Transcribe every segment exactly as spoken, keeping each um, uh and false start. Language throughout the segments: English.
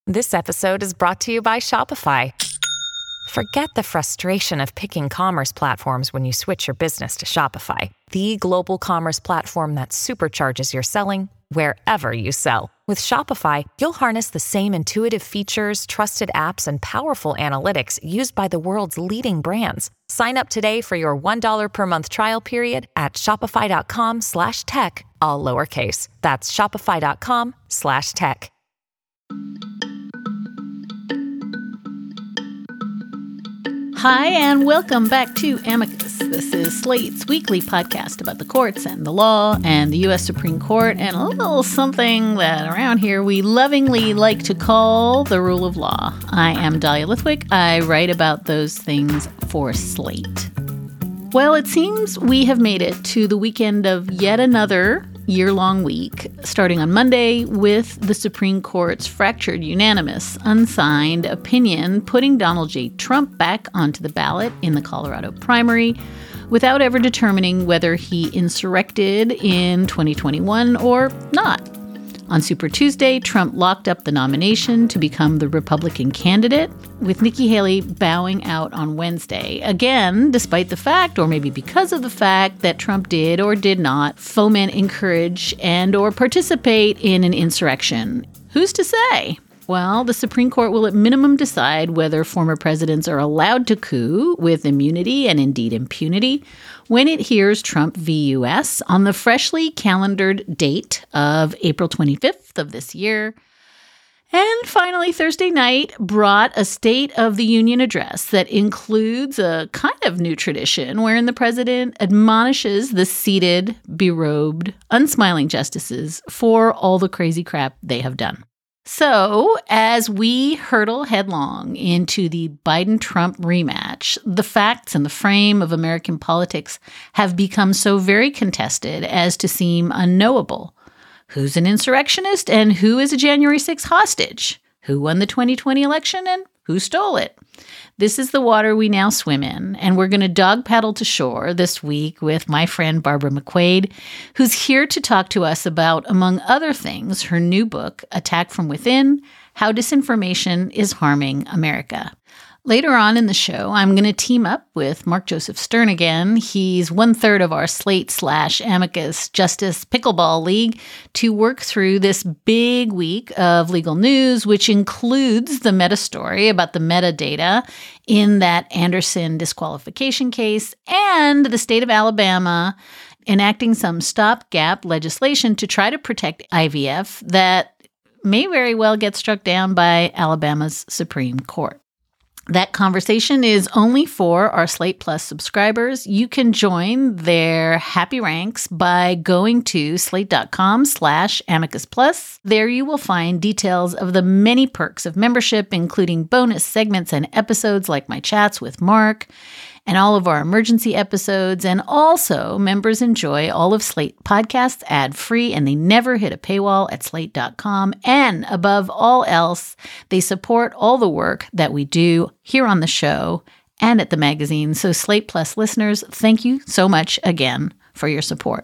This episode is brought to you by Shopify. Forget the frustration of picking commerce platforms when you switch your business to Shopify, the global commerce platform that supercharges your selling wherever you sell. With Shopify, you'll harness the same intuitive features, trusted apps, and powerful analytics used by the world's leading brands. Sign up today for your one dollar per month trial period at shopify.com slash tech, all lowercase. That's shopify.com slash tech. Hi, and welcome back to Amicus. This is Slate's weekly podcast about the courts and the law and the U S Supreme Court and a little something that around here we lovingly like to call the rule of law. I am Dahlia Lithwick. I write about those things for Slate. Well, it seems we have made it to the weekend of yet another year-long week, starting on Monday with the Supreme Court's fractured, unanimous, unsigned opinion putting Donald J. Trump back onto the ballot in the Colorado primary without ever determining whether he insurrected in twenty twenty-one or not. On Super Tuesday, Trump locked up the nomination to become the Republican candidate, with Nikki Haley bowing out on Wednesday. Again, despite the fact, or maybe because of the fact, that Trump did or did not foment, encourage, and or participate in an insurrection. Who's to say? Well, the Supreme Court will at minimum decide whether former presidents are allowed to coup with immunity and indeed impunity when it hears Trump v. U S on the freshly calendared date of April twenty-fifth of this year. And finally, Thursday night brought a State of the Union address that includes a kind of new tradition wherein the president admonishes the seated, berobed, unsmiling justices for all the crazy crap they have done. So, as we hurtle headlong into the Biden-Trump rematch, the facts and the frame of American politics have become so very contested as to seem unknowable. Who's an insurrectionist and who is a January sixth hostage? Who won the twenty twenty election and who stole it? This is the water we now swim in, and we're going to dog paddle to shore this week with my friend Barbara McQuade, who's here to talk to us about, among other things, her new book, Attack from Within: How Disinformation is Harming America. Later on in the show, I'm going to team up with Mark Joseph Stern again. He's one third of our Slate slash Amicus Justice Pickleball League to work through this big week of legal news, which includes the meta story about the metadata in that Anderson disqualification case and the state of Alabama enacting some stopgap legislation to try to protect I V F that may very well get struck down by Alabama's Supreme Court. That conversation is only for our Slate Plus subscribers. You can join their happy ranks by going to slate.com slash amicus plus. There you will find details of the many perks of membership, including bonus segments and episodes like my chats with Mark and all of our emergency episodes. And also, members enjoy all of Slate podcasts ad-free, and they never hit a paywall at slate dot com. And above all else, they support all the work that we do here on the show and at the magazine. So Slate Plus listeners, thank you so much again for your support.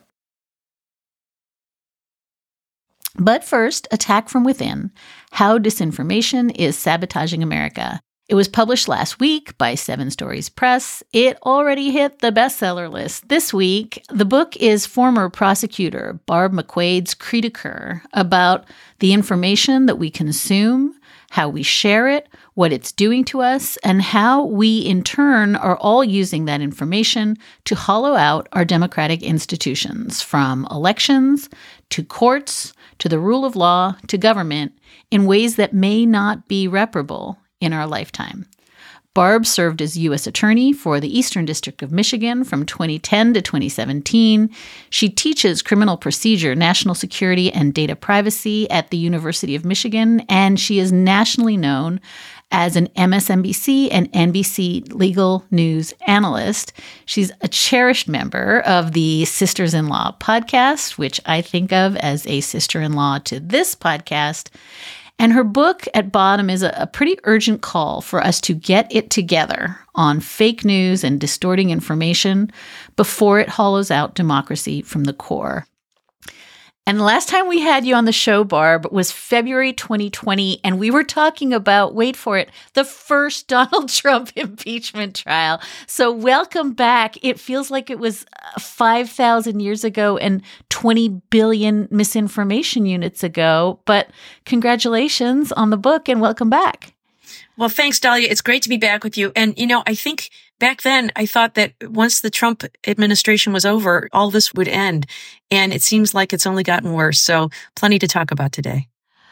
But first, Attack from Within: How Disinformation is Sabotaging America. It was published last week by Seven Stories Press. It already hit the bestseller list this week. The book is former prosecutor Barb McQuade's cri de coeur about the information that we consume, how we share it, what it's doing to us, and how we in turn are all using that information to hollow out our democratic institutions, from elections to courts to the rule of law to government, in ways that may not be reparable in our lifetime. Barb served as U S Attorney for the Eastern District of Michigan from twenty ten to twenty seventeen. She teaches criminal procedure, national security, and data privacy at the University of Michigan, and she is nationally known as an M S N B C and N B C legal news analyst. She's a cherished member of the Sisters-in-Law podcast, which I think of as a sister-in-law to this podcast. And her book at bottom is a, a pretty urgent call for us to get it together on fake news and distorting information before it hollows out democracy from the core. And the last time we had you on the show, Barb, was February twenty twenty, and we were talking about, wait for it, the first Donald Trump impeachment trial. So welcome back. It feels like it was five thousand years ago and twenty billion misinformation units ago, but congratulations on the book and welcome back. Well, thanks, Dahlia. It's great to be back with you. And, you know, I think back then I thought that once the Trump administration was over, all this would end. And it seems like it's only gotten worse. So plenty to talk about today.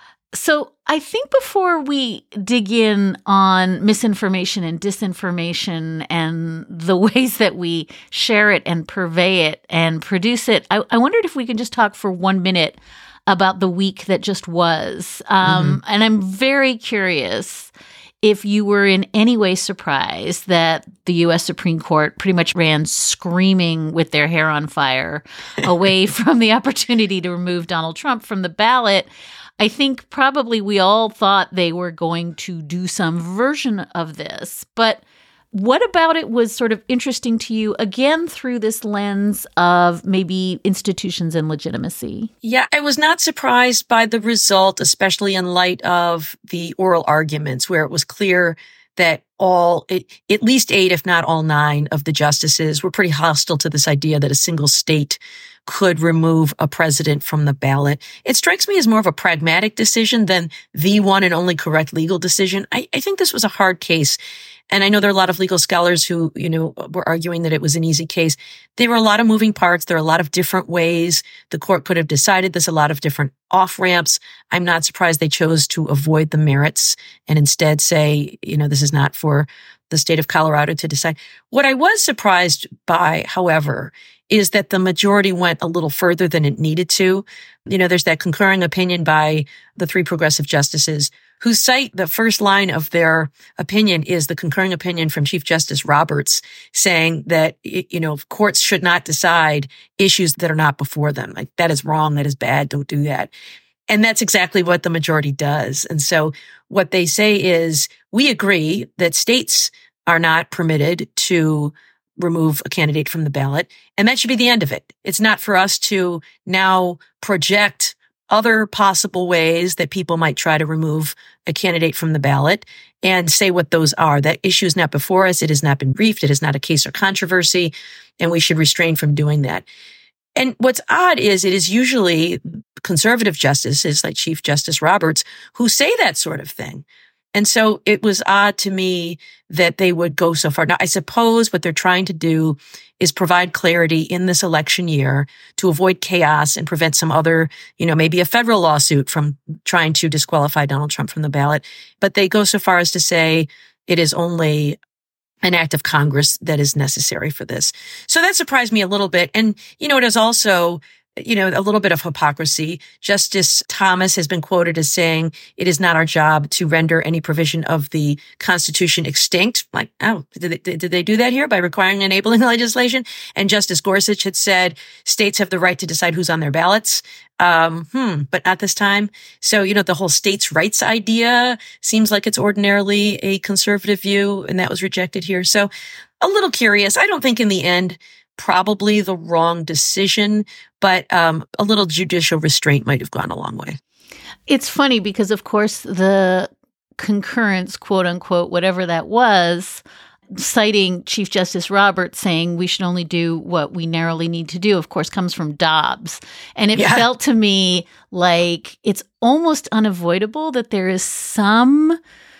So I think before we dig in on misinformation and disinformation and the ways that we share it and purvey it and produce it, I, I wondered if we could just talk for one minute about the week that just was. Um, mm-hmm. And I'm very curious if you were in any way surprised that the U S Supreme Court pretty much ran screaming with their hair on fire away from the opportunity to remove Donald Trump from the ballot. I think probably we all thought they were going to do some version of this, but what about it was sort of interesting to you, again, through this lens of maybe institutions and legitimacy? Yeah, I was not surprised by the result, especially in light of the oral arguments where it was clear that all, at least eight, if not all nine of the justices were pretty hostile to this idea that a single state could remove a president from the ballot. It strikes me as more of a pragmatic decision than the one and only correct legal decision. I, I think this was a hard case. And I know there are a lot of legal scholars who, you know, were arguing that it was an easy case. There were a lot of moving parts. There are a lot of different ways the court could have decided this, a lot of different off-ramps. I'm not surprised they chose to avoid the merits and instead say, you know, this is not for the state of Colorado to decide. What I was surprised by, however, is that the majority went a little further than it needed to. You know, there's that concurring opinion by the three progressive justices who cite the first line of their opinion is the concurring opinion from Chief Justice Roberts saying that, you know, courts should not decide issues that are not before them. Like, that is wrong. That is bad. Don't do that. And that's exactly what the majority does. And so what they say is, we agree that states are not permitted to remove a candidate from the ballot, and that should be the end of it. It's not for us to now project other possible ways that people might try to remove a candidate from the ballot and say what those are. That issue is not before us. It has not been briefed. It is not a case or controversy, and we should restrain from doing that. And what's odd is it is usually conservative justices like Chief Justice Roberts who say that sort of thing. And so it was odd to me that they would go so far. Now, I suppose what they're trying to do is provide clarity in this election year to avoid chaos and prevent some other, you know, maybe a federal lawsuit from trying to disqualify Donald Trump from the ballot. But they go so far as to say it is only an act of Congress that is necessary for this. So that surprised me a little bit. And, you know, it is also, you know, a little bit of hypocrisy. Justice Thomas has been quoted as saying, it is not our job to render any provision of the Constitution extinct. Like, oh, did they, did they do that here by requiring enabling legislation? And Justice Gorsuch had said, states have the right to decide who's on their ballots. Um, hmm, but not this time. So, you know, the whole states' rights idea seems like it's ordinarily a conservative view, and that was rejected here. So a little curious. I don't think in the end, probably the wrong decision, but um, a little judicial restraint might have gone a long way. It's funny because, of course, the concurrence, quote unquote, whatever that was, citing Chief Justice Roberts saying we should only do what we narrowly need to do, of course, comes from Dobbs. And it yeah. felt to me like it's almost unavoidable that there is some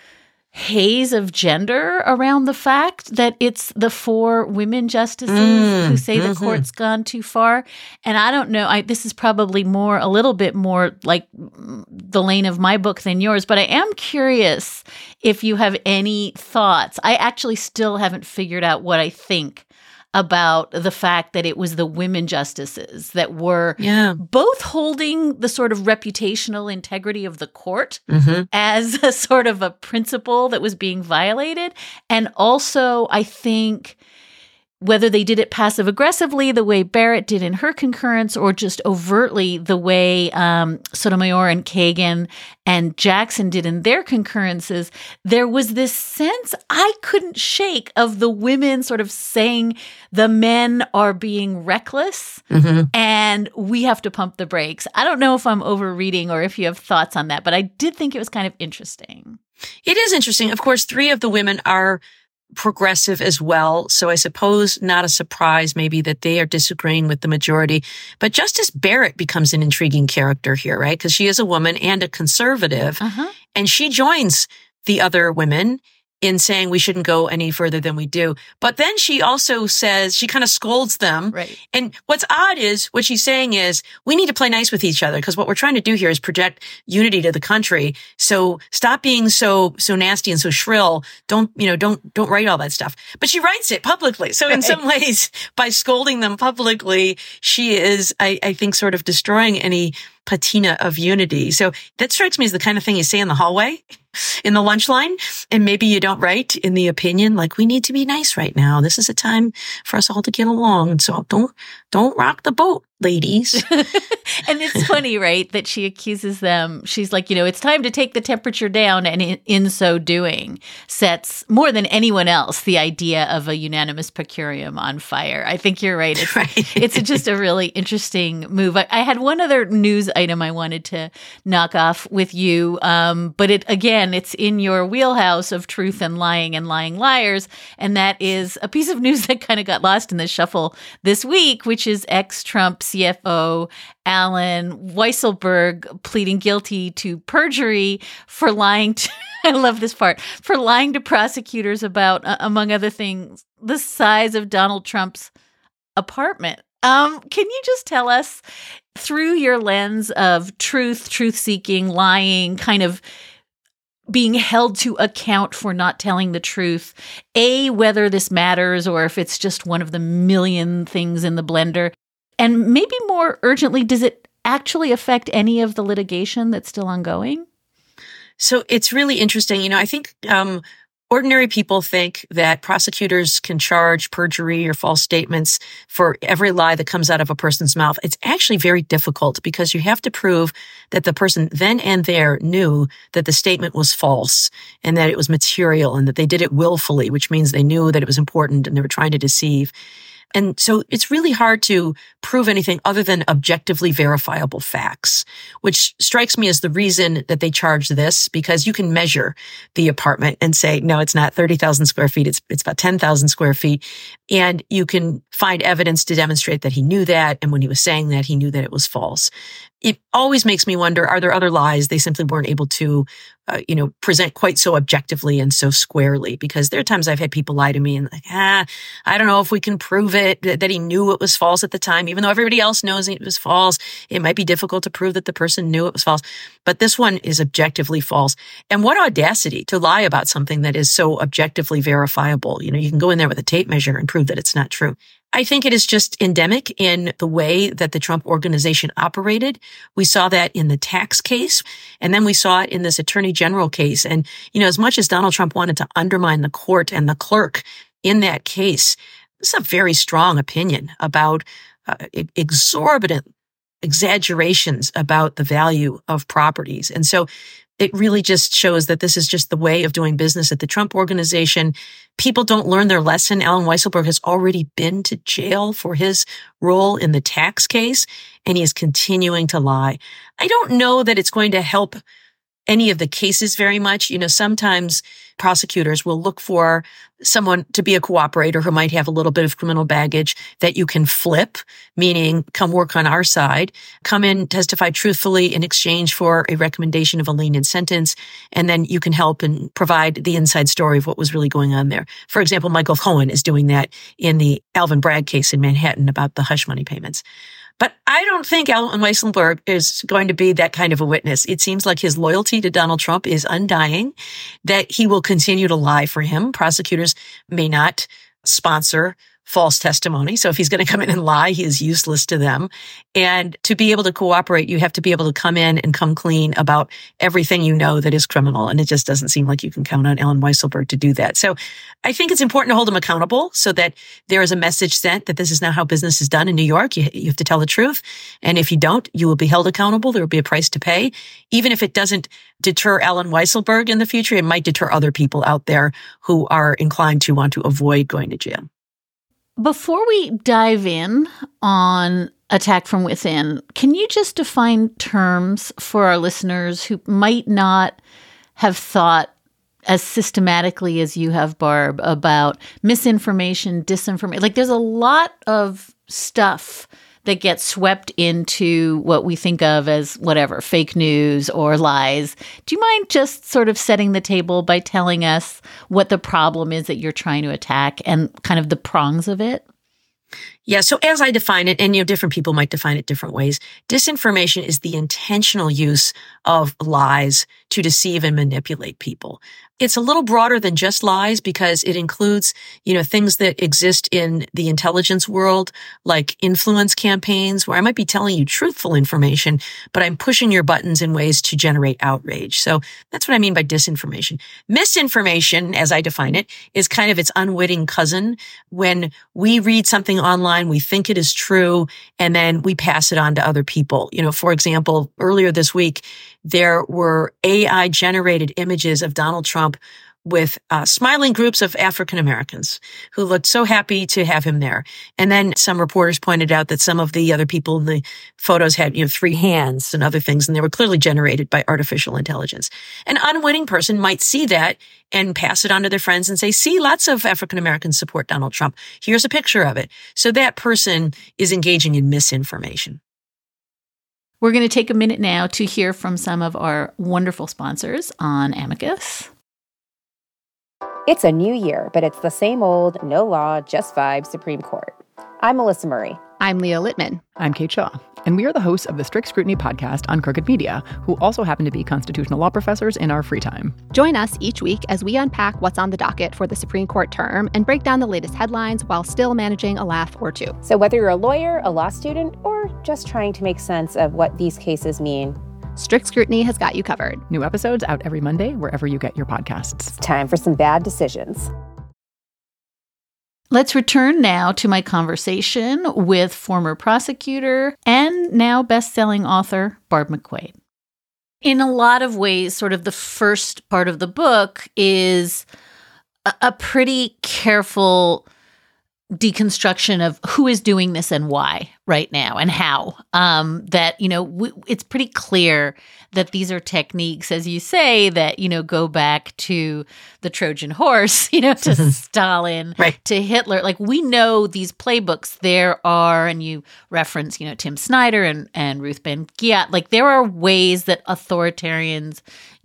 haze of gender around the fact that it's the four women justices mm, who say mm-hmm. the court's gone too far. And I don't know, I, this is probably more, a little bit more like the lane of my book than yours, but I am curious if you have any thoughts. I actually still haven't figured out what I think about the fact that it was the women justices that were yeah. both holding the sort of reputational integrity of the court mm-hmm. as a sort of a principle that was being violated. And also, I think whether they did it passive aggressively, the way Barrett did in her concurrence, or just overtly the way um, Sotomayor and Kagan and Jackson did in their concurrences, there was this sense I couldn't shake of the women sort of saying the men are being reckless mm-hmm. and we have to pump the brakes. I don't know if I'm overreading or if you have thoughts on that, but I did think it was kind of interesting. It is interesting. Of course, three of the women are progressive as well. So I suppose not a surprise maybe that they are disagreeing with the majority. But Justice Barrett becomes an intriguing character here, right? Because she is a woman and a conservative. Uh-huh. And she joins the other women in saying we shouldn't go any further than we do. But then she also says, she kind of scolds them. Right. And what's odd is what she's saying is we need to play nice with each other because what we're trying to do here is project unity to the country. So stop being so, so nasty and so shrill. Don't, you know, don't, don't write all that stuff. But she writes it publicly. So in right. some ways, by scolding them publicly, she is, I, I think, sort of destroying any patina of unity. So that strikes me as the kind of thing you say in the hallway, in the lunch line, and maybe you don't write in the opinion, like, we need to be nice right now. This is a time for us all to get along. And so don't, don't rock the boat, ladies. And it's funny, right, that she accuses them. She's like, you know, it's time to take the temperature down. And in, in so doing, sets more than anyone else the idea of a unanimous per curiam on fire. I think you're right. It's, right. it's just a really interesting move. I, I had one other news item I wanted to knock off with you. Um, but it, again, it's in your wheelhouse of truth and lying and lying liars. And that is a piece of news that kind of got lost in the shuffle this week, which is ex-Trump C F O Alan Weisselberg pleading guilty to perjury for lying to, I love this part, for lying to prosecutors about, uh, among other things, the size of Donald Trump's apartment. Um, can you just tell us, through your lens of truth, truth-seeking, lying, kind of being held to account for not telling the truth, A, whether this matters or if it's just one of the million things in the blender, and maybe more urgently, does it actually affect any of the litigation that's still ongoing? So it's really interesting. You know, I think um, ordinary people think that prosecutors can charge perjury or false statements for every lie that comes out of a person's mouth. It's actually very difficult because you have to prove that the person then and there knew that the statement was false and that it was material and that they did it willfully, which means they knew that it was important and they were trying to deceive. And so it's really hard to prove anything other than objectively verifiable facts, which strikes me as the reason that they charge this, because you can measure the apartment and say, no, it's not thirty thousand square feet. It's, it's about ten thousand square feet. And you can find evidence to demonstrate that he knew that. And when he was saying that, he knew that it was false. It always makes me wonder, are there other lies they simply weren't able to, uh, you know, present quite so objectively and so squarely? Because there are times I've had people lie to me and like, ah, I don't know if we can prove it, that he knew it was false at the time, even though everybody else knows it was false. It might be difficult to prove that the person knew it was false, but this one is objectively false. And what audacity to lie about something that is so objectively verifiable. You know, you can go in there with a tape measure and prove that it's not true. I think it is just endemic in the way that the Trump organization operated. We saw that in the tax case, and then we saw it in this attorney general case. And, you know, as much as Donald Trump wanted to undermine the court and the clerk in that case, this is a very strong opinion about uh, exorbitant exaggerations about the value of properties. And so it really just shows that this is just the way of doing business at the Trump organization. People don't learn their lesson. Alan Weisselberg has already been to jail for his role in the tax case, and he is continuing to lie. I don't know that it's going to help any of the cases very much. You know, sometimes prosecutors will look for someone to be a cooperator who might have a little bit of criminal baggage that you can flip, meaning come work on our side, come in, testify truthfully in exchange for a recommendation of a lenient sentence, and then you can help and provide the inside story of what was really going on there. For example, Michael Cohen is doing that in the Alvin Bragg case in Manhattan about the hush money payments. But I don't think Alan Weisselberg is going to be that kind of a witness. It seems like his loyalty to Donald Trump is undying, that he will continue to lie for him. Prosecutors may not sponsor false testimony. So if he's going to come in and lie, he is useless to them. And to be able to cooperate, you have to be able to come in and come clean about everything you know that is criminal. And it just doesn't seem like you can count on Allen Weisselberg to do that. So I think it's important to hold him accountable so that there is a message sent that this is not how business is done in New York. You, you have to tell the truth. And if you don't, you will be held accountable. There will be a price to pay. Even if it doesn't deter Allen Weisselberg in the future, it might deter other people out there who are inclined to want to avoid going to jail. Before we dive in on attack from within, can you just define terms for our listeners who might not have thought as systematically as you have, Barb, about misinformation, disinformation? Like there's a lot of stuff that gets swept into what we think of as whatever, fake news or lies. Do you mind just sort of setting the table by telling us what the problem is that you're trying to attack and kind of the prongs of it? Yeah. So as I define it, and you know, different people might define it different ways, disinformation is the intentional use of lies to deceive and manipulate people. It's a little broader than just lies because it includes, you know, things that exist in the intelligence world, like influence campaigns, where I might be telling you truthful information, but I'm pushing your buttons in ways to generate outrage. So that's what I mean by disinformation. Misinformation, as I define it, is kind of its unwitting cousin. When we read something online, we think it is true, and then we pass it on to other people. You know, for example, earlier this week, there were A I-generated images of Donald Trump with uh, smiling groups of African Americans who looked so happy to have him there. And then some reporters pointed out that some of the other people in the photos had, you know, three hands and other things, and they were clearly generated by artificial intelligence. An unwitting person might see that and pass it on to their friends and say, see, lots of African Americans support Donald Trump. Here's a picture of it. So that person is engaging in misinformation. We're going to take a minute now to hear from some of our wonderful sponsors on Amicus. It's a new year, but it's the same old, no law, just vibes Supreme Court. I'm Melissa Murray. I'm Leah Littman. I'm Kate Shaw, and we are the hosts of the Strict Scrutiny podcast on Crooked Media, who also happen to be constitutional law professors in our free time. Join us each week as we unpack what's on the docket for the Supreme Court term and break down the latest headlines while still managing a laugh or two. So whether you're a lawyer, a law student, or just trying to make sense of what these cases mean, Strict Scrutiny has got you covered. New episodes out every Monday, wherever you get your podcasts. It's time for some bad decisions. Let's return now to my conversation with former prosecutor and now best-selling author Barb McQuade. In a lot of ways, sort of the first part of the book is a, a pretty careful deconstruction of who is doing this and why right now and how. Um, that, you know, w- it's pretty clear that these are techniques, as you say, that, you know, go back to the Trojan horse, you know, to Stalin, right. to Hitler. Like, we know these playbooks. There are, and you reference, you know, Tim Snyder and, and Ruth Ben-Ghiat. Like, there are ways that authoritarians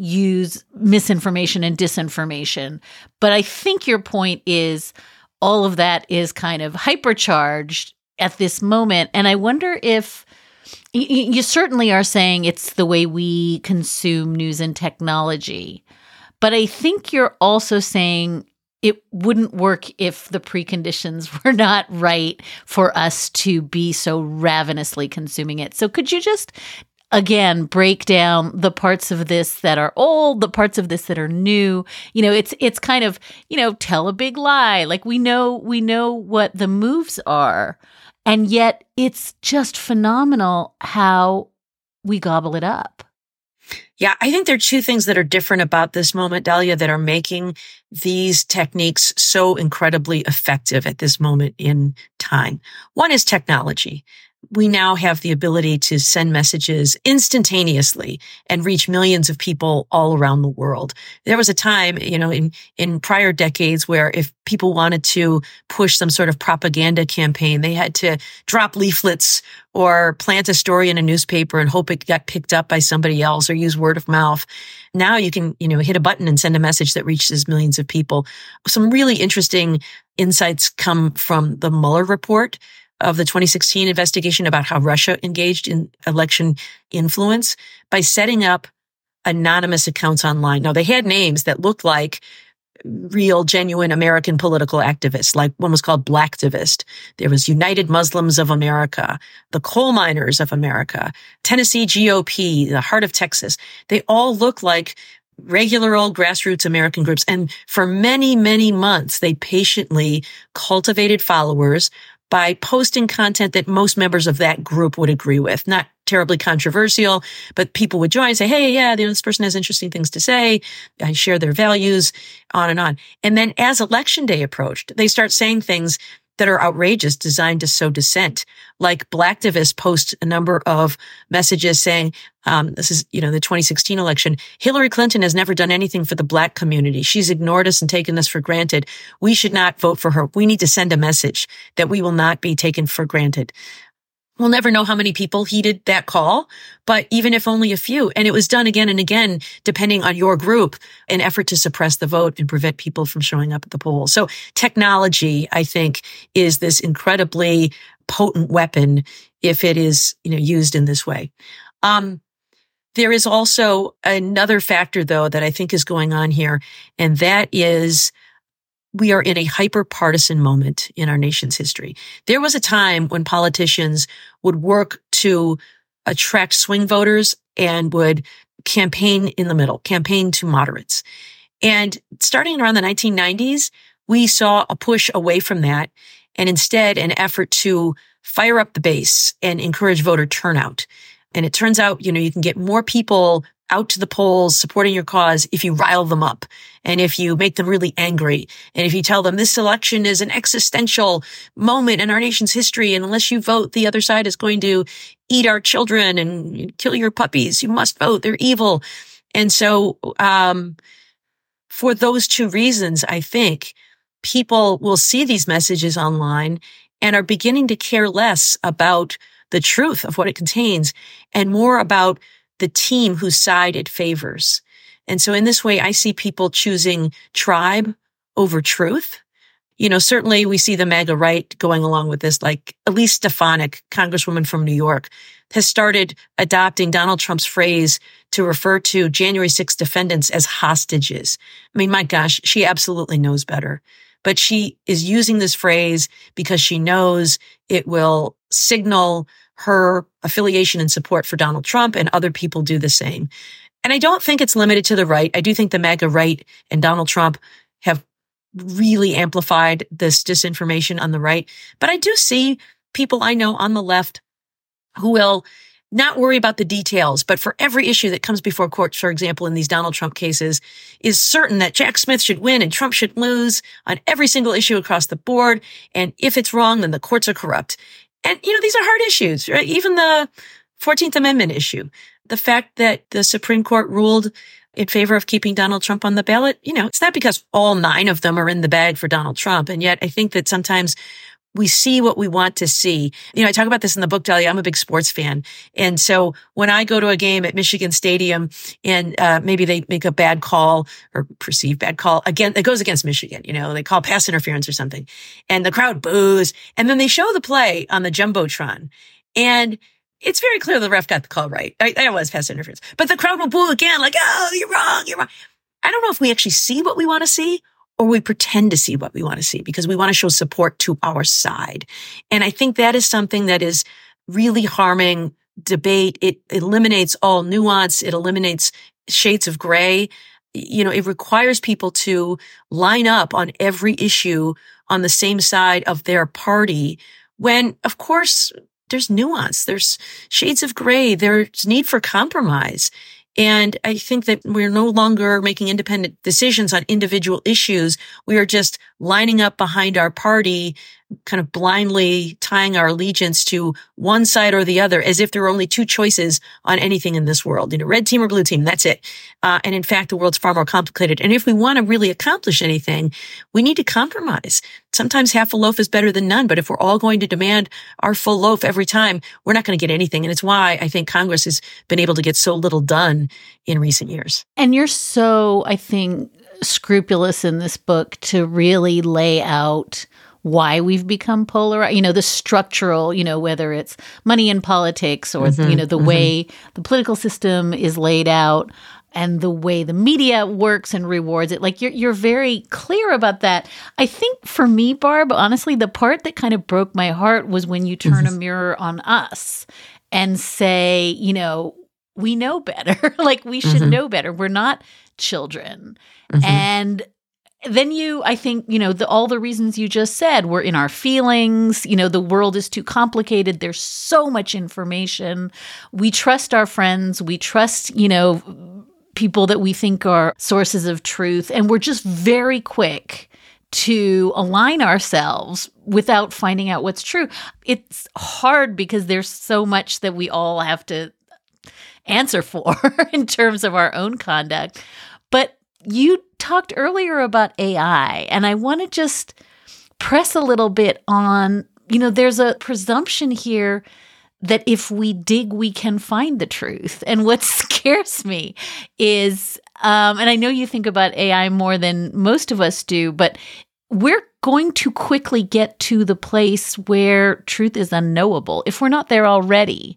use misinformation and disinformation. But I think your point is all of that is kind of hypercharged at this moment. And I wonder if y- you certainly are saying it's the way we consume news and technology. But I think you're also saying it wouldn't work if the preconditions were not right for us to be so ravenously consuming it. So could you just, again, break down the parts of this that are old, the parts of this that are new? You know, it's it's kind of, you know, tell a big lie. Like, we know we know what the moves are, and yet it's just phenomenal how we gobble it up. Yeah, I think there are two things that are different about this moment, Dahlia, that are making these techniques so incredibly effective at this moment in time. One is technology. We now have the ability to send messages instantaneously and reach millions of people all around the world. There was a time, you know, in, in prior decades where if people wanted to push some sort of propaganda campaign, they had to drop leaflets or plant a story in a newspaper and hope it got picked up by somebody else or use word of mouth. Now you can, you know, hit a button and send a message that reaches millions of people. Some really interesting insights come from the Mueller report of the twenty sixteen investigation about how Russia engaged in election influence by setting up anonymous accounts online. Now, they had names that looked like real, genuine American political activists. Like one was called Blacktivist. There was United Muslims of America, the Coal Miners of America, Tennessee G O P, the Heart of Texas. They all look like regular old grassroots American groups. And for many, many months, they patiently cultivated followers by posting content that most members of that group would agree with. Not terribly controversial, but people would join and say, hey, yeah, this person has interesting things to say. I share their values, on and on. And then as election day approached, they start saying things that are outrageous, designed to sow dissent. Like Blacktivists post a number of messages saying, um, this is, you know, the twenty sixteen election, Hillary Clinton has never done anything for the Black community. She's ignored us and taken us for granted. We should not vote for her. We need to send a message that we will not be taken for granted. We'll never know how many people heeded that call, but even if only a few, and it was done again and again, depending on your group, an effort to suppress the vote and prevent people from showing up at the polls. So technology, I think, is this incredibly potent weapon if it is, you know, used in this way. Um, there is also another factor, though, that I think is going on here, and that is we are in a hyper-partisan moment in our nation's history. There was a time when politicians would work to attract swing voters and would campaign in the middle, campaign to moderates. And starting around the nineteen nineties, we saw a push away from that and instead an effort to fire up the base and encourage voter turnout. And it turns out, you know, you can get more people out to the polls supporting your cause if you rile them up and if you make them really angry and if you tell them this election is an existential moment in our nation's history and unless you vote, the other side is going to eat our children and kill your puppies. You must vote. They're evil. And so um for those two reasons, I think people will see these messages online and are beginning to care less about the truth of what it contains and more about the team whose side it favors. And so in this way, I see people choosing tribe over truth. You know, certainly we see the MAGA right going along with this, like Elise Stefanik, Congresswoman from New York, has started adopting Donald Trump's phrase to refer to January sixth defendants as hostages. I mean, my gosh, she absolutely knows better. But she is using this phrase because she knows it will signal her affiliation and support for Donald Trump, and other people do the same. And I don't think it's limited to the right. I do think the MAGA right and Donald Trump have really amplified this disinformation on the right. But I do see people I know on the left who will not worry about the details, but for every issue that comes before court, for example, in these Donald Trump cases, is certain that Jack Smith should win and Trump should lose on every single issue across the board. And if it's wrong, then the courts are corrupt. And, you know, these are hard issues, right? Even the fourteenth Amendment issue, the fact that the Supreme Court ruled in favor of keeping Donald Trump on the ballot, you know, it's not because all nine of them are in the bag for Donald Trump. And yet I think that sometimes we see what we want to see. You know, I talk about this in the book, Dahlia. I'm a big sports fan. And so when I go to a game at Michigan Stadium and uh maybe they make a bad call or perceived bad call, again, it goes against Michigan, you know, they call pass interference or something, and the crowd boos. And then they show the play on the Jumbotron. And it's very clear the ref got the call right. I, I was pass interference. But the crowd will boo again, like, oh, you're wrong, you're wrong. I don't know if we actually see what we want to see, or we pretend to see what we want to see because we want to show support to our side. And I think that is something that is really harming debate. It eliminates all nuance. It eliminates shades of gray. You know, it requires people to line up on every issue on the same side of their party when, of course, there's nuance. There's shades of gray. There's need for compromise. And I think that we're no longer making independent decisions on individual issues. We are just lining up behind our party, kind of blindly tying our allegiance to one side or the other as if there are only two choices on anything in this world, you know, red team or blue team. That's it. Uh, and in fact, the world's far more complicated. And if we want to really accomplish anything, we need to compromise. Sometimes half a loaf is better than none. But if we're all going to demand our full loaf every time, we're not going to get anything. And it's why I think Congress has been able to get so little done in recent years. And you're so, I think, scrupulous in this book to really lay out why we've become polarized, you know, the structural, you know, whether it's money in politics or, mm-hmm, you know, the mm-hmm. way the political system is laid out. and the way the media works and rewards it. Like you're you're very clear about that. I think for me, Barb, honestly, the part that kind of broke my heart was when you turn mm-hmm. a mirror on us and say, you know, we know better. Like we should mm-hmm. know better. We're not children. Mm-hmm. And then you, I think, you know, the, all the reasons you just said, we're in our feelings, you know, the world is too complicated. There's so much information. We trust our friends. We trust, you know, people that we think are sources of truth. And we're just very quick to align ourselves without finding out what's true. It's hard because there's so much that we all have to answer for in terms of our own conduct. But you talked earlier about A I, and I want to just press a little bit on, you know, there's a presumption here that if we dig, we can find the truth. And what scares me is, um, and I know you think about A I more than most of us do, but we're going to quickly get to the place where truth is unknowable if we're not there already.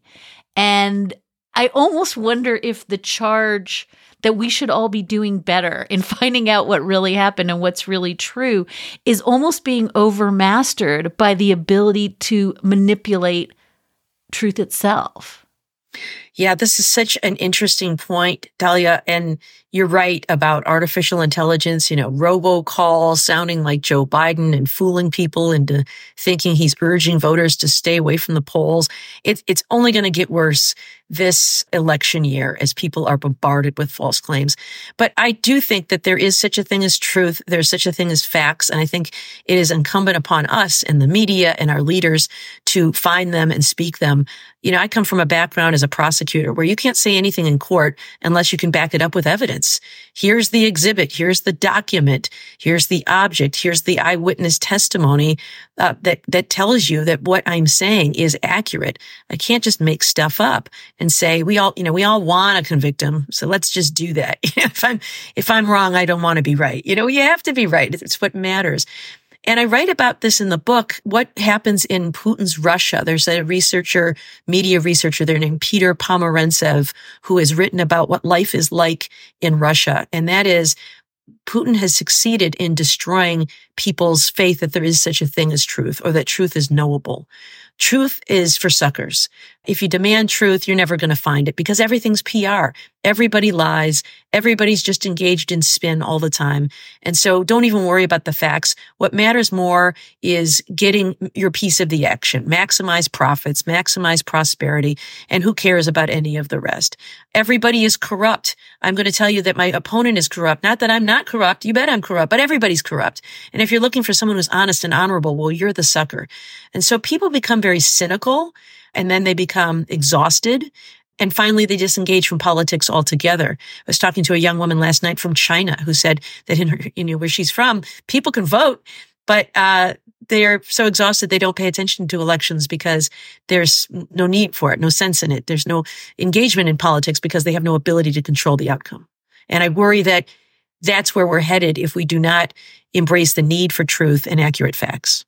And I almost wonder if the charge that we should all be doing better in finding out what really happened and what's really true is almost being overmastered by the ability to manipulate truth itself. Yeah, this is such an interesting point, Dahlia. And you're right about artificial intelligence, you know, robocalls sounding like Joe Biden and fooling people into thinking he's urging voters to stay away from the polls. It, it's only going to get worse this election year as people are bombarded with false claims. But I do think that there is such a thing as truth. There's such a thing as facts. And I think it is incumbent upon us and the media and our leaders to find them and speak them. You know, I come from a background as a prosecutor where you can't say anything in court unless you can back it up with evidence. Here's the exhibit. Here's the document. Here's the object. Here's the eyewitness testimony uh, that, that tells you that what I'm saying is accurate. I can't just make stuff up and say, we all, you know, we all want to convict him. So let's just do that. if I'm, if I'm wrong, I don't want to be right. You know, you have to be right. It's what matters. And I write about this in the book, what happens in Putin's Russia. There's a researcher, media researcher there named Peter Pomerantsev, who has written about what life is like in Russia. And that is, Putin has succeeded in destroying people's faith that there is such a thing as truth or that truth is knowable. Truth is for suckers. If you demand truth, you're never going to find it because everything's P R. Everybody lies. Everybody's just engaged in spin all the time. And so don't even worry about the facts. What matters more is getting your piece of the action. Maximize profits, maximize prosperity, and who cares about any of the rest? Everybody is corrupt. I'm going to tell you that my opponent is corrupt. Not that I'm not corrupt. You bet I'm corrupt, but everybody's corrupt. And if you're looking for someone who's honest and honorable, well, you're the sucker. And so people become very cynical, and then they become exhausted. And finally, they disengage from politics altogether. I was talking to a young woman last night from China who said that in her, you know, where she's from, people can vote, but uh they're so exhausted they don't pay attention to elections because there's no need for it, no sense in it. There's no engagement in politics because they have no ability to control the outcome. And I worry that that's where we're headed if we do not embrace the need for truth and accurate facts.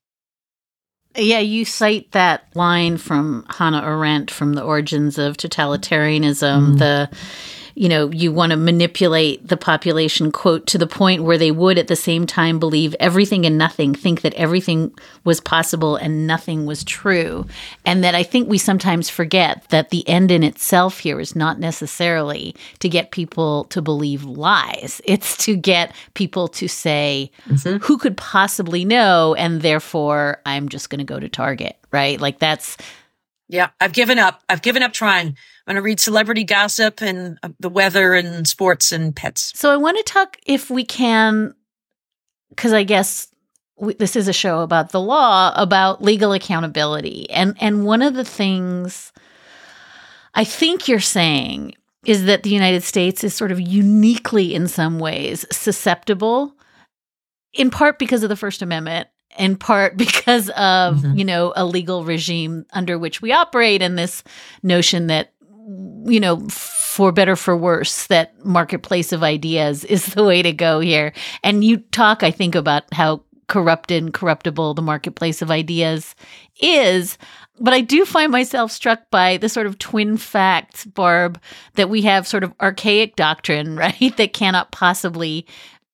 Yeah, you cite that line from Hannah Arendt from The Origins of Totalitarianism, mm. the, you know, you want to manipulate the population, quote, to the point where they would at the same time believe everything and nothing, think that everything was possible and nothing was true. And that I think we sometimes forget that the end in itself here is not necessarily to get people to believe lies. It's to get people to say, mm-hmm. who could possibly know? And therefore, I'm just going to go to Target, right? Like that's... Yeah, I've given up. I've given up trying. I'm going to read celebrity gossip and uh, the weather and sports and pets. So I want to talk, if we can, because I guess we, this is a show about the law, about legal accountability. And and one of the things I think you're saying is that the United States is sort of uniquely, in some ways, susceptible, in part because of the First Amendment, in part because of, mm-hmm. you know, a legal regime under which we operate, and this notion that, you know, for better, for worse, that marketplace of ideas is the way to go here. And you talk, I think, about how corrupted and corruptible the marketplace of ideas is. But I do find myself struck by the sort of twin facts, Barb, that we have sort of archaic doctrine, right, that cannot possibly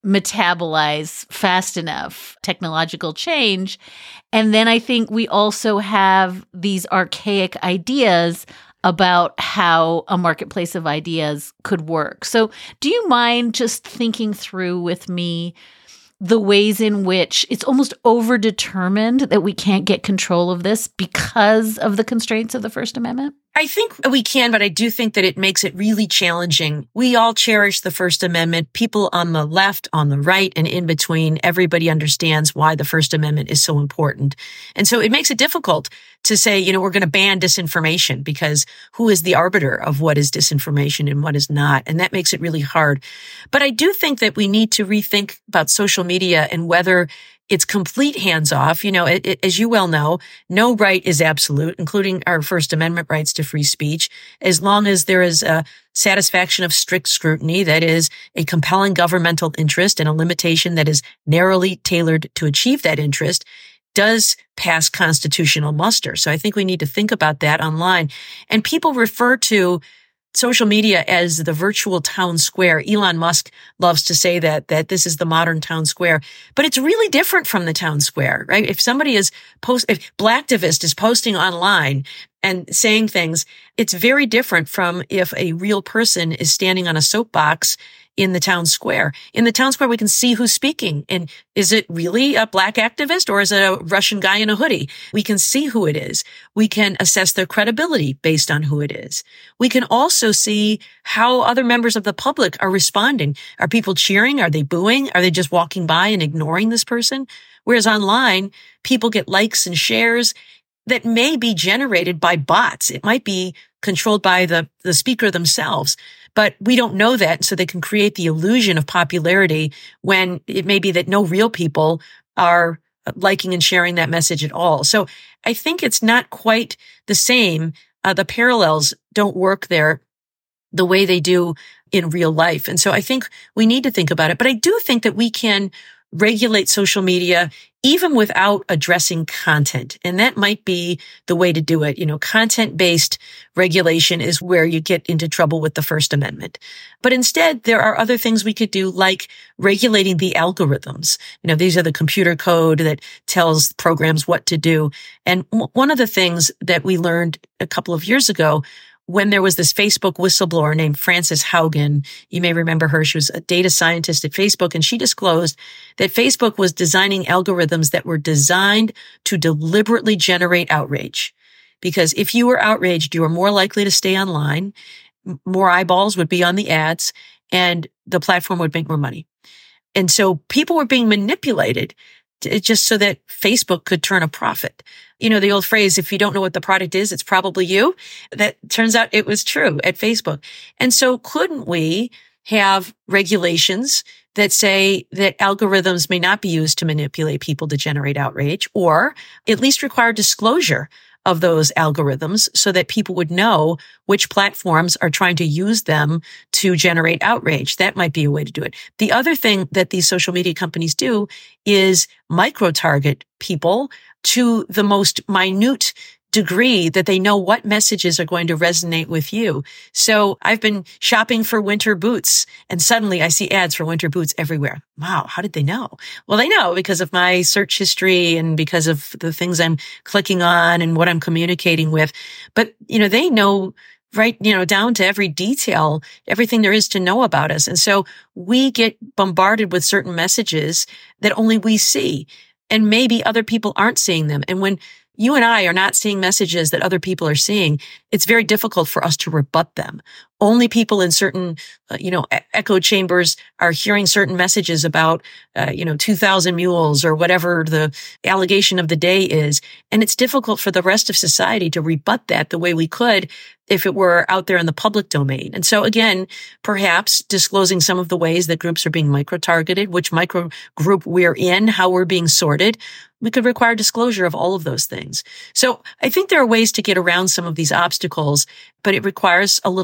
metabolize fast enough technological change. And then I think we also have these archaic ideas about how a marketplace of ideas could work. So do you mind just thinking through with me the ways in which it's almost overdetermined that we can't get control of this because of the constraints of the First Amendment? I think we can, but I do think that it makes it really challenging. We all cherish the First Amendment. People on the left, on the right, and in between, everybody understands why the First Amendment is so important. And so it makes it difficult to say, you know, we're going to ban disinformation, because who is the arbiter of what is disinformation and what is not? And that makes it really hard. But I do think that we need to rethink about social media and whether it's complete hands-off. You know, it, it, as you well know, no right is absolute, including our First Amendment rights to free speech, as long as there is a satisfaction of strict scrutiny, that is, a compelling governmental interest and a limitation that is narrowly tailored to achieve that interest, does pass constitutional muster. So I think we need to think about that online. And people refer to social media as the virtual town square. Elon Musk loves to say that, that this is the modern town square, but it's really different from the town square, right? If somebody is post, if Blacktivist is posting online and saying things, it's very different from if a real person is standing on a soapbox in the town square. In the town square, we can see who's speaking. And is it really a black activist, or is it a Russian guy in a hoodie? We can see who it is. We can assess their credibility based on who it is. We can also see how other members of the public are responding. Are people cheering? Are they booing? Are they just walking by and ignoring this person? Whereas online, people get likes and shares that may be generated by bots. It might be controlled by the, the speaker themselves, but we don't know that. So they can create the illusion of popularity when it may be that no real people are liking and sharing that message at all. So I think it's not quite the same. Uh, the parallels don't work there the way they do in real life. And so I think we need to think about it. But I do think that we can regulate social media even without addressing content. And that might be the way to do it. You know, content-based regulation is where you get into trouble with the First Amendment. But instead, there are other things we could do, like regulating the algorithms. You know, these are the computer code that tells programs what to do. And w- one of the things that we learned a couple of years ago, when there was this Facebook whistleblower named Frances Haugen, you may remember her. She was a data scientist at Facebook, and she disclosed that Facebook was designing algorithms that were designed to deliberately generate outrage. Because if you were outraged, you were more likely to stay online, more eyeballs would be on the ads, and the platform would make more money. And so people were being manipulated just so that Facebook could turn a profit. You know, the old phrase, if you don't know what the product is, it's probably you. That turns out it was true at Facebook. And so couldn't we have regulations that say that algorithms may not be used to manipulate people to generate outrage, or at least require disclosure of those algorithms so that people would know which platforms are trying to use them to generate outrage? That might be a way to do it. The other thing that these social media companies do is micro-target people to the most minute degree that they know what messages are going to resonate with you. So I've been shopping for winter boots, and suddenly I see ads for winter boots everywhere. Wow, how did they know? Well, they know because of my search history and because of the things I'm clicking on and what I'm communicating with. But, you know, they know right, you know, down to every detail, everything there is to know about us. And so we get bombarded with certain messages that only we see, and maybe other people aren't seeing them. And when you and I are not seeing messages that other people are seeing, it's very difficult for us to rebut them. Only people in certain, uh, you know, echo chambers are hearing certain messages about, uh, you know, two thousand mules or whatever the allegation of the day is. And it's difficult for the rest of society to rebut that the way we could if it were out there in the public domain. And so again, perhaps disclosing some of the ways that groups are being micro-targeted, which micro group we're in, how we're being sorted, we could require disclosure of all of those things. So I think there are ways to get around some of these obstacles, but it requires a little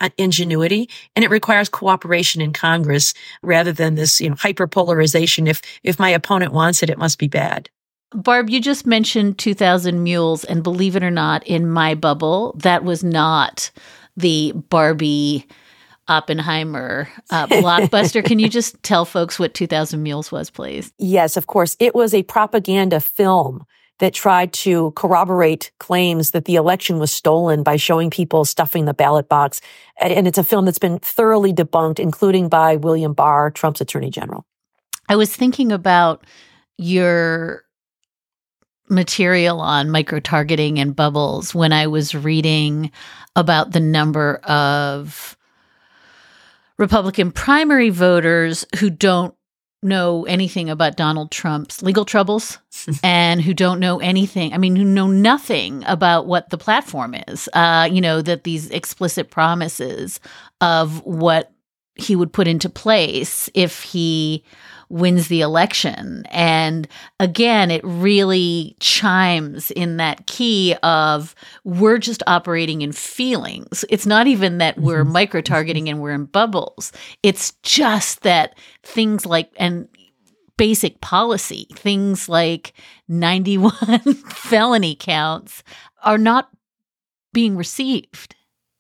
ingenuity, and it requires cooperation in Congress rather than this, you know, hyperpolarization. If if my opponent wants it, it must be bad. Barb, you just mentioned two thousand Mules, and believe it or not, in my bubble, that was not the Barbie Oppenheimer uh, blockbuster. Can you just tell folks what two thousand Mules was, please? Yes, of course. It was a propaganda film that tried to corroborate claims that the election was stolen by showing people stuffing the ballot box. And it's a film that's been thoroughly debunked, including by William Barr, Trump's attorney general. I was thinking about your material on micro-targeting and bubbles when I was reading about the number of Republican primary voters who don't know anything about Donald Trump's legal troubles and who don't know anything. I mean, who know nothing about what the platform is. Uh, you know, that these explicit promises of what he would put into place if he wins the election. And again, it really chimes in that key of we're just operating in feelings. It's not even that we're micro-targeting and we're in bubbles. It's just that things like, and basic policy, things like ninety-one felony counts are not being received.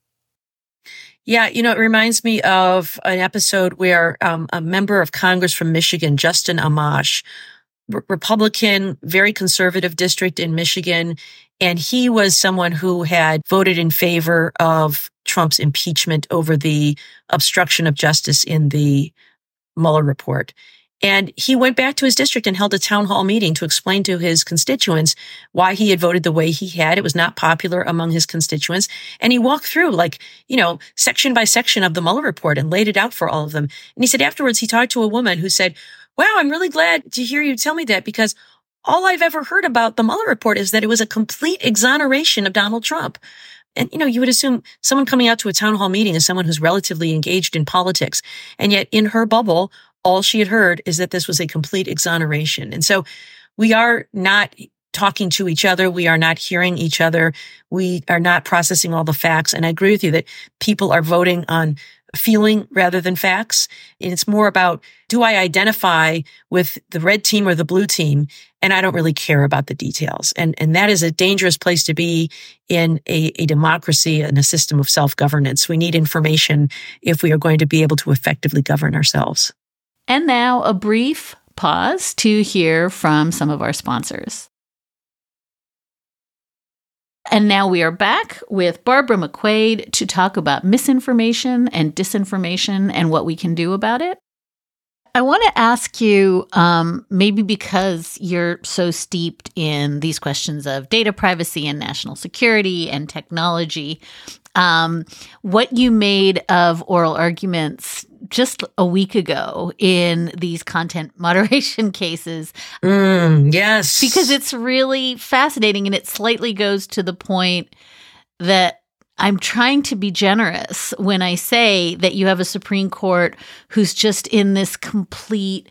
Yeah, you know, it reminds me of an episode where um, a member of Congress from Michigan, Justin Amash, r- Republican, very conservative district in Michigan, and he was someone who had voted in favor of Trump's impeachment over the obstruction of justice in the Mueller report. And he went back to his district and held a town hall meeting to explain to his constituents why he had voted the way he had. It was not popular among his constituents. And he walked through like, you know, section by section of the Mueller report and laid it out for all of them. And he said afterwards, he talked to a woman who said, wow, I'm really glad to hear you tell me that because all I've ever heard about the Mueller report is that it was a complete exoneration of Donald Trump. And, you know, you would assume someone coming out to a town hall meeting is someone who's relatively engaged in politics. And yet in her bubble, all she had heard is that this was a complete exoneration. And so we are not talking to each other. We are not hearing each other. We are not processing all the facts. And I agree with you that people are voting on feeling rather than facts. And it's more about, do I identify with the red team or the blue team? And I don't really care about the details. And, and that is a dangerous place to be in a, a democracy and a system of self-governance. We need information if we are going to be able to effectively govern ourselves. And now a brief pause to hear from some of our sponsors. And now we are back with Barbara McQuade to talk about misinformation and disinformation and what we can do about it. I want to ask you, um, maybe because you're so steeped in these questions of data privacy and national security and technology, um, what you made of oral arguments just a week ago in these content moderation cases. Mm, yes. Because it's really fascinating, and it slightly goes to the point that I'm trying to be generous when I say that you have a Supreme Court who's just in this complete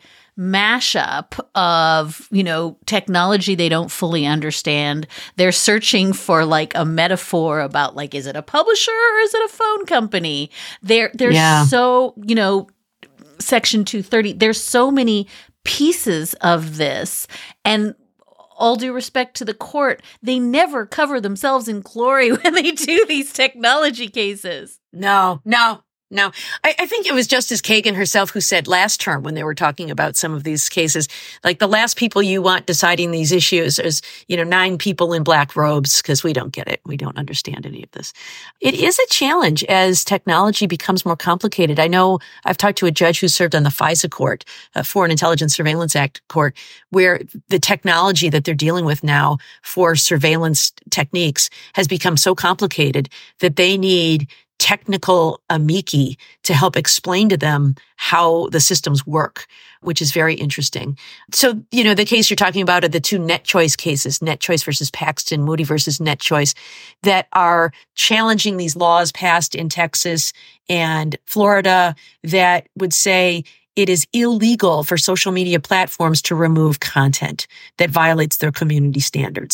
mashup of, you know, technology they don't fully understand. They're searching for like a metaphor about like, is it a publisher or is it a phone company? They're, they're yeah. so, you know, Section two thirty, there's so many pieces of this, and all due respect to the court, they never cover themselves in glory when they do these technology cases. No, no, no. I, I think it was Justice Kagan herself who said last term when they were talking about some of these cases, like the last people you want deciding these issues is, you know, nine people in black robes, because we don't get it. We don't understand any of this. It is a challenge as technology becomes more complicated. I know I've talked to a judge who served on the FISA court, uh, Foreign Intelligence Surveillance Act court, where the technology that they're dealing with now for surveillance techniques has become so complicated that they need technical amici to help explain to them how the systems work, which is very interesting. So, you know, the case you're talking about are the two NetChoice cases, NetChoice versus Paxton, Moody versus NetChoice, that are challenging these laws passed in Texas and Florida that would say it is illegal for social media platforms to remove content that violates their community standards.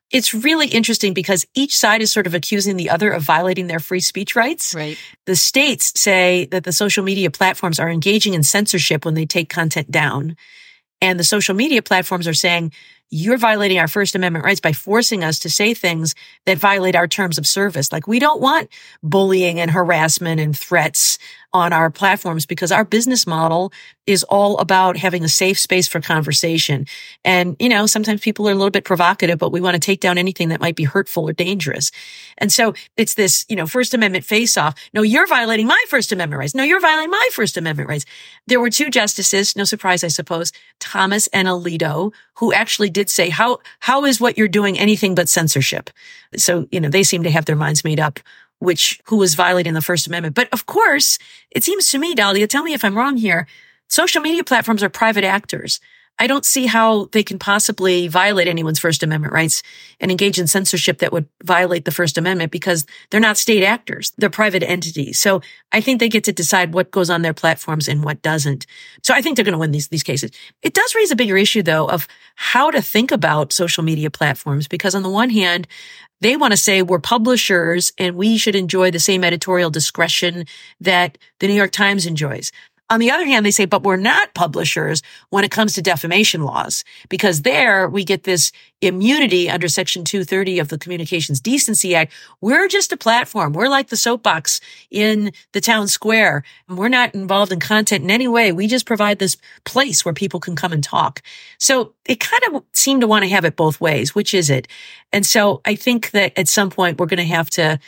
it's really interesting because each side is sort of accusing the other of violating their free speech rights. Right. The states say that the social media platforms are engaging in censorship when they take content down. And the social media platforms are saying, you're violating our First Amendment rights by forcing us to say things that violate our terms of service. Like, we don't want bullying and harassment and threats on our platforms because our business model is all about having a safe space for conversation. And, you know, sometimes people are a little bit provocative, but we want to take down anything that might be hurtful or dangerous. And so it's this, you know, First Amendment face-off. No, you're violating my First Amendment rights. No, you're violating my First Amendment rights. There were two justices, no surprise, I suppose, Thomas and Alito, who actually did say, how, how is what you're doing anything but censorship? So, you know, they seem to have their minds made up which, who was violating the First Amendment. But of course, it seems to me, Dahlia, tell me if I'm wrong here, social media platforms are private actors. I don't see how they can possibly violate anyone's First Amendment rights and engage in censorship that would violate the First Amendment because they're not state actors. They're private entities. So I think they get to decide what goes on their platforms and what doesn't. So I think they're going to win these, these cases. It does raise a bigger issue, though, of how to think about social media platforms, because on the one hand, they want to say we're publishers and we should enjoy the same editorial discretion that the New York Times enjoys. On the other hand, they say, but we're not publishers when it comes to defamation laws, because there we get this immunity under Section two thirty of the Communications Decency Act. We're just a platform. We're like the soapbox in the town square. And we're not involved in content in any way. We just provide this place where people can come and talk. So it kind of seemed to want to have it both ways. Which is it? And so I think that at some point we're going to have to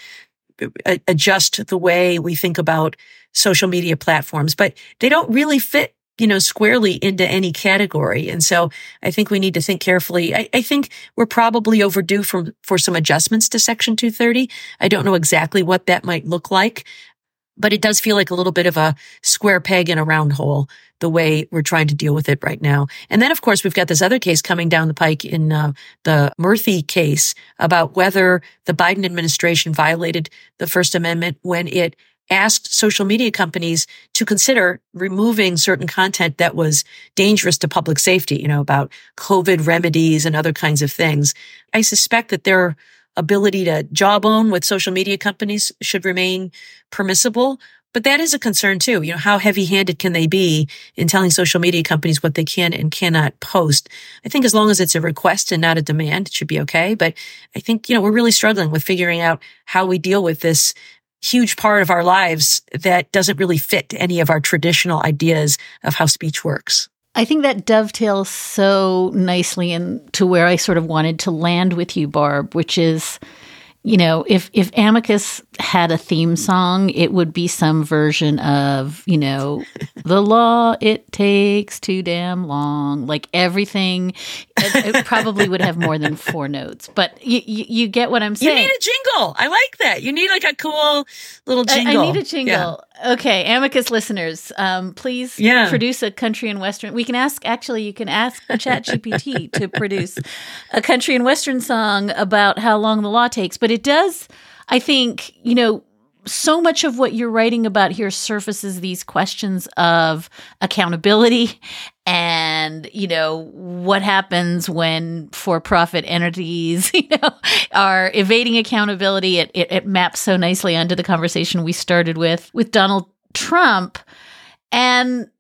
adjust the way we think about social media platforms, but they don't really fit, you know, squarely into any category. And so I think we need to think carefully. I, I think we're probably overdue for, for some adjustments to Section two thirty. I don't know exactly what that might look like, but it does feel like a little bit of a square peg in a round hole, the way we're trying to deal with it right now. And then, of course, we've got this other case coming down the pike in uh, the Murthy case about whether the Biden administration violated the First Amendment when it asked social media companies to consider removing certain content that was dangerous to public safety, you know, about COVID remedies and other kinds of things. I suspect that their ability to jawbone with social media companies should remain permissible. But that is a concern too. You know, how heavy-handed can they be in telling social media companies what they can and cannot post? I think as long as it's a request and not a demand, it should be okay. But I think, you know, we're really struggling with figuring out how we deal with this huge part of our lives that doesn't really fit any of our traditional ideas of how speech works. I think that dovetails so nicely into where I sort of wanted to land with you, Barb, which is, you know, if, if Amicus had a theme song, it would be some version of, you know, the law, it takes too damn long. Like everything, it, it probably would have more than four notes. But you, you, you get what I'm saying. You need a jingle. I like that. You need like a cool little jingle. I, I need a jingle. Yeah. Okay, Amicus listeners, um, please yeah. produce a country and western. We can ask, actually, you can ask ChatGPT to produce a country and western song about how long the law takes. But it does, I think, you know, so much of what you're writing about here surfaces these questions of accountability and, you know, what happens when for-profit entities, you know, are evading accountability. It, it, it maps so nicely onto the conversation we started with, with Donald Trump. And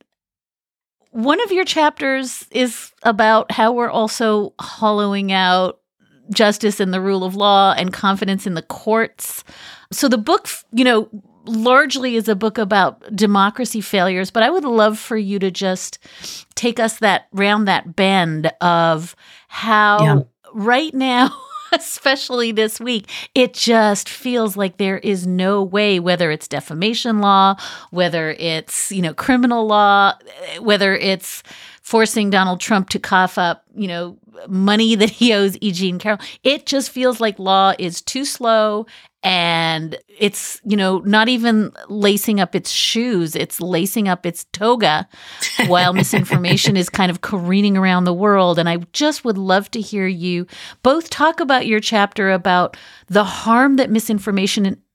one of your chapters is about how we're also hollowing out justice and the rule of law and confidence in the courts. So the book, you know, largely is a book about democracy failures, but I would love for you to just take us that round that bend of how yeah. right now, especially this week, it just feels like there is no way, whether it's defamation law, whether it's, you know, criminal law, whether it's forcing Donald Trump to cough up, you know, money that he owes E. Jean Carroll. It just feels like law is too slow and it's, you know, not even lacing up its shoes. It's lacing up its toga while misinformation is kind of careening around the world. And I just would love to hear you both talk about your chapter about the harm that misinformation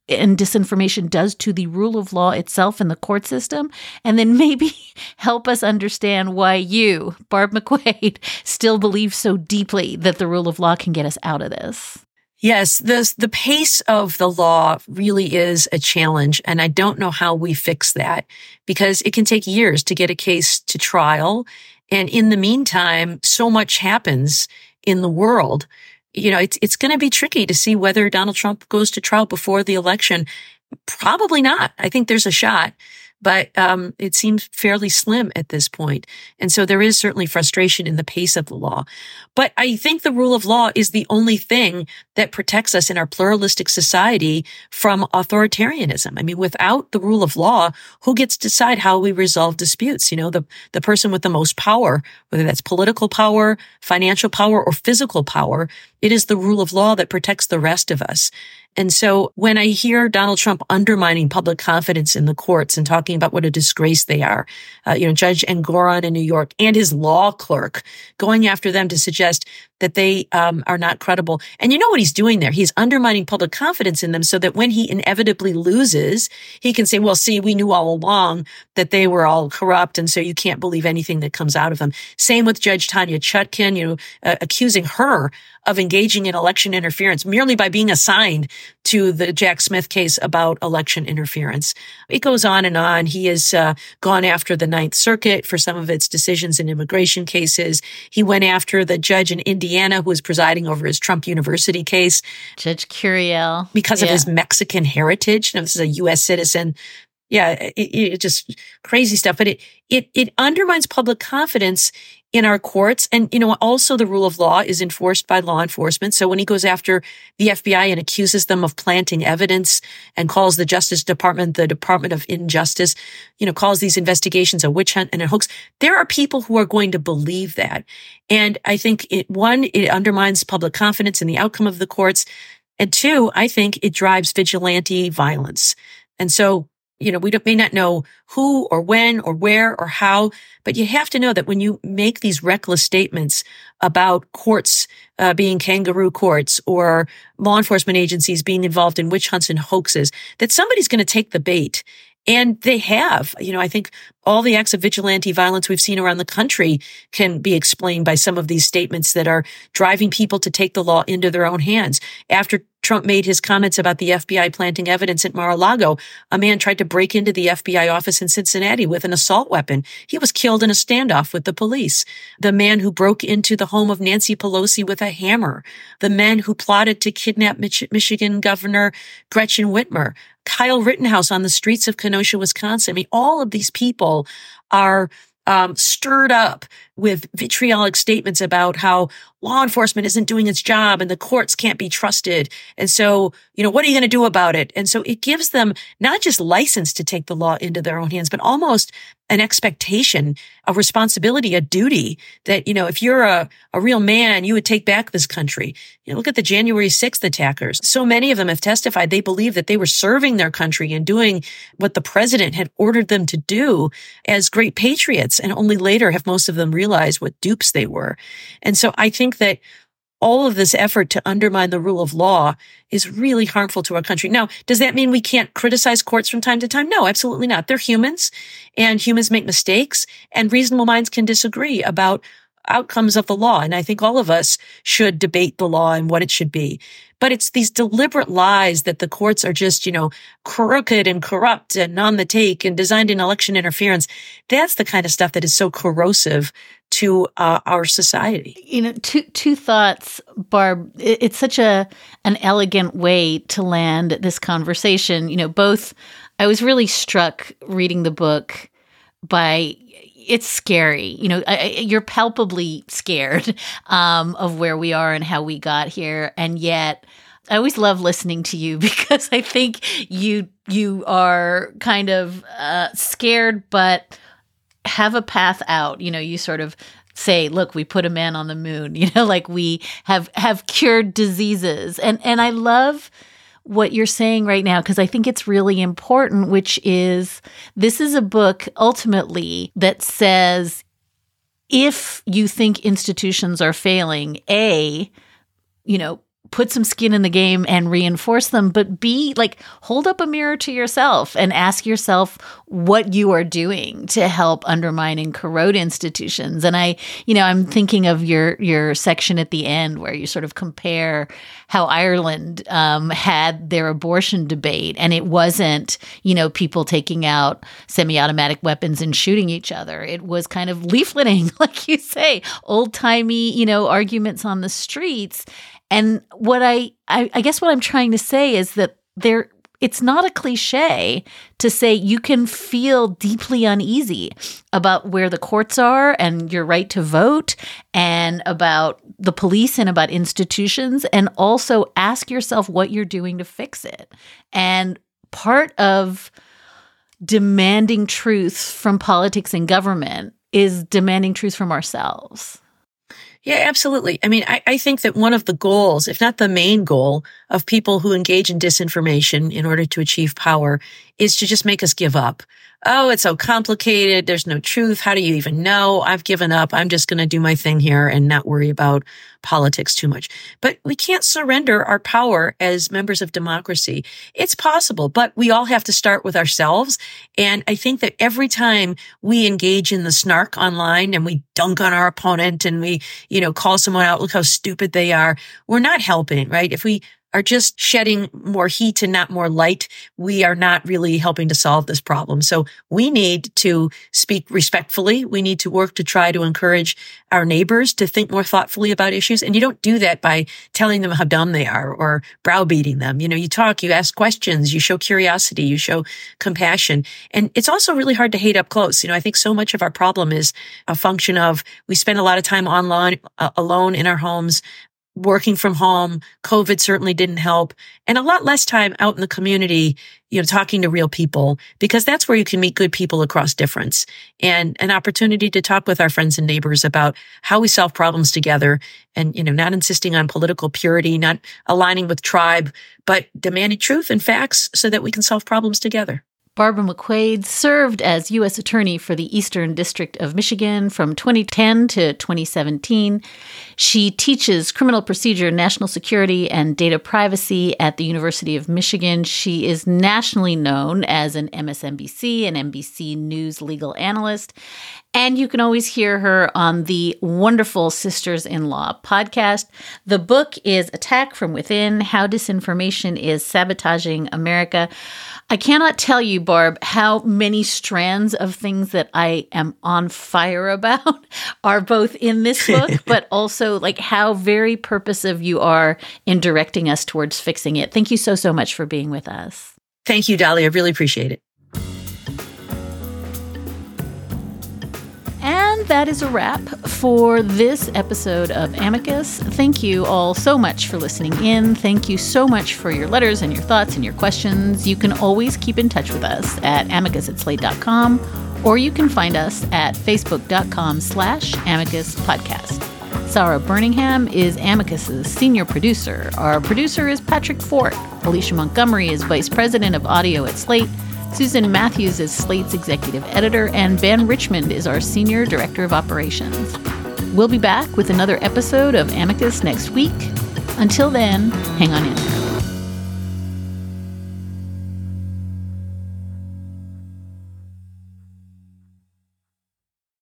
and disinformation does to the rule of law itself and the court system, and then maybe help us understand why you, Barb McQuade, still believe so deeply that the rule of law can get us out of this. Yes, the, the pace of the law really is a challenge, and I don't know how we fix that because it can take years to get a case to trial. And in the meantime, so much happens in the world. You know, it's, it's going to be tricky to see whether Donald Trump goes to trial before the election. Probably not. I think there's a shot, but um, it seems fairly slim at this point. And so there is certainly frustration in the pace of the law. But I think the rule of law is the only thing that protects us in our pluralistic society from authoritarianism. I mean, without the rule of law, who gets to decide how we resolve disputes? You know, the, the person with the most power, whether that's political power, financial power, or physical power, it is the rule of law that protects the rest of us. And so when I hear Donald Trump undermining public confidence in the courts and talking about what a disgrace they are, uh, you know, Judge Engoron in New York and his law clerk going after them to suggest that they um, are not credible. And you know what he's doing there? He's undermining public confidence in them so that when he inevitably loses, he can say, well, see, we knew all along that they were all corrupt. And so you can't believe anything that comes out of them. Same with Judge Tanya Chutkan, you know, uh, accusing her of engaging in election interference merely by being assigned to the Jack Smith case about election interference. It goes on and on. He has uh, gone after the Ninth Circuit for some of its decisions in immigration cases. He went after the judge in Indiana who was presiding over his Trump University case. Judge Curiel. Because yeah. of his Mexican heritage. You know, this is a U S citizen. Yeah, it, it just crazy stuff. But it, it, it undermines public confidence in our courts. And, you know, also the rule of law is enforced by law enforcement. So when he goes after the F B I and accuses them of planting evidence and calls the Justice Department the Department of Injustice, you know, calls these investigations a witch hunt and a hoax, there are people who are going to believe that. And I think it, one, it undermines public confidence in the outcome of the courts. And two, I think it drives vigilante violence. And so, you know, we don't, may not know who or when or where or how, but you have to know that when you make these reckless statements about courts uh, being kangaroo courts or law enforcement agencies being involved in witch hunts and hoaxes, that somebody's going to take the bait. And they have. You know, I think all the acts of vigilante violence we've seen around the country can be explained by some of these statements that are driving people to take the law into their own hands. After Trump made his comments about the F B I planting evidence at Mar-a-Lago, a man tried to break into the F B I office in Cincinnati with an assault weapon. He was killed in a standoff with the police. The man who broke into the home of Nancy Pelosi with a hammer. The men who plotted to kidnap Mich- Michigan Governor Gretchen Whitmer. Kyle Rittenhouse on the streets of Kenosha, Wisconsin. I mean, all of these people are um, stirred up with vitriolic statements about how law enforcement isn't doing its job and the courts can't be trusted. And so, you know, what are you going to do about it? And so it gives them not just license to take the law into their own hands, but almost an expectation, a responsibility, a duty that, you know, if you're a, a real man, you would take back this country. You know, look at the January sixth attackers. So many of them have testified they believe that they were serving their country and doing what the president had ordered them to do as great patriots. And only later have most of them realized what dupes they were. And so I think that all of this effort to undermine the rule of law is really harmful to our country. Now, does that mean we can't criticize courts from time to time? No, absolutely not. They're humans, and humans make mistakes, and reasonable minds can disagree about outcomes of the law. And I think all of us should debate the law and what it should be. But it's these deliberate lies that the courts are just, you know, crooked and corrupt and on the take and designed in election interference. That's the kind of stuff that is so corrosive to uh, our society. You know, two two thoughts, Barb. It, it's such a an elegant way to land this conversation. You know, both. I was really struck reading the book by. It's scary. You know, I, you're palpably scared um, of where we are and how we got here. And yet I always love listening to you because I think you you are kind of uh, scared, but have a path out. You know, you sort of say, look, we put a man on the moon, you know, like we have have cured diseases. And and I love what you're saying right now, because I think it's really important, which is this is a book ultimately that says if you think institutions are failing, A, you know, put some skin in the game and reinforce them, but be like, hold up a mirror to yourself and ask yourself what you are doing to help undermine and corrode institutions. And I, you know, I'm thinking of your, your section at the end where you sort of compare how Ireland um, had their abortion debate, and it wasn't, you know, people taking out semi-automatic weapons and shooting each other. It was kind of leafleting, like you say, old-timey, you know, arguments on the streets. And what I, I, I guess what I'm trying to say is that there, it's not a cliche to say you can feel deeply uneasy about where the courts are and your right to vote and about the police and about institutions, and also ask yourself what you're doing to fix it. And part of demanding truth from politics and government is demanding truth from ourselves. Yeah, absolutely. I mean, I, I think that one of the goals, if not the main goal, of people who engage in disinformation in order to achieve power is to just make us give up. Oh, it's so complicated. There's no truth. How do you even know? I've given up. I'm just going to do my thing here and not worry about politics too much. But we can't surrender our power as members of democracy. It's possible, but we all have to start with ourselves. And I think that every time we engage in the snark online and we dunk on our opponent and we, you know, call someone out, look how stupid they are, we're not helping, right? If we are just shedding more heat and not more light, we are not really helping to solve this problem. So we need to speak respectfully. We need to work to try to encourage our neighbors to think more thoughtfully about issues. And you don't do that by telling them how dumb they are or browbeating them. You know, you talk, you ask questions, you show curiosity, you show compassion. And it's also really hard to hate up close. You know, I think so much of our problem is a function of we spend a lot of time online, uh, alone in our homes, working from home. COVID certainly didn't help, and a lot less time out in the community, you know, talking to real people, because that's where you can meet good people across difference, and an opportunity to talk with our friends and neighbors about how we solve problems together, and, you know, not insisting on political purity, not aligning with tribe, but demanding truth and facts so that we can solve problems together. Barbara McQuade served as U S Attorney for the Eastern District of Michigan from twenty ten to twenty seventeen. She teaches criminal procedure, national security, and data privacy at the University of Michigan. She is nationally known as an M S N B C and N B C News legal analyst. And you can always hear her on the wonderful Sisters-in-Law podcast. The book is Attack from Within: How Disinformation is Sabotaging America. I cannot tell you, Barb, how many strands of things that I am on fire about are both in this book, but also like how very purposive you are in directing us towards fixing it. Thank you so, so much for being with us. Thank you, Dolly. I really appreciate it. And that is a wrap for this episode of Amicus. Thank you all so much for listening in. Thank you so much for your letters and your thoughts and your questions. You can always keep in touch with us at amicus at slate dot com, or you can find us at facebook.com slash amicus podcast. Sarah Birmingham is Amicus's senior producer. Our producer is Patrick Fort. Alicia Montgomery is vice president of audio at Slate. Susan Matthews is Slate's executive editor, and Ben Richmond is our senior director of operations. We'll be back with another episode of Amicus next week. Until then, hang on in there.